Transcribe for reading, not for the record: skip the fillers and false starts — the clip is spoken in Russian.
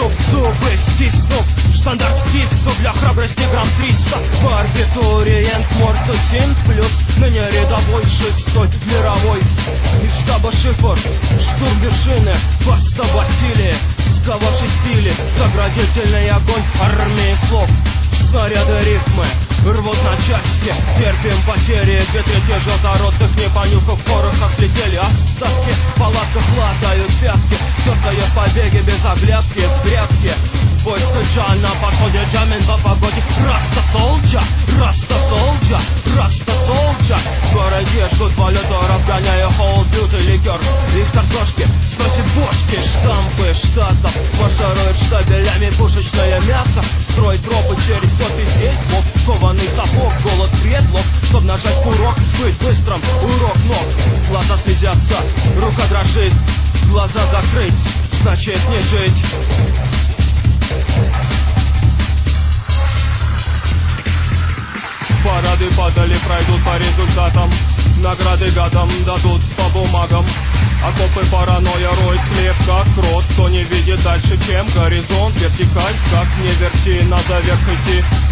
чтоб зубы стиснув, штандарт стиснув, для храбрости грамм 300. Барбитуриент Морсу 7 плюс, ныне рядовой 600 мировой. Из штаба шифр, штурм вершины, Баста Василий, сковавший стили, заградительный огонь армии слов. Снаряды рифмы рвут на части, терпим потери, 2/3 желторотых не понюхав в порохах слетели остатки, в палатках латают пятки, тёртые побеги без оглядки, в грядке. Бой стуча на подходе, джамин по погоде. Раста солджа, в городе жгут валюторов, гоняя холод, бьют и ликер из картошки. Сносит бошки, штампы штатов, маршируют штабелями пушечное мясо. Строит тропы через 100 000 слов, кованый сапог, голод предлог, чтоб нажать курок, быть быстрым, урок ног. Глаза слезятся, рука дрожит, глаза закрыть, значит не жить. Парады падали, пройдут по результатам, награды гадам дадут по бумагам. Окопы паранойя роет хлеб, как крот, кто не видит дальше, чем горизонт. Вертикаль, как не верти, надо вверх идти.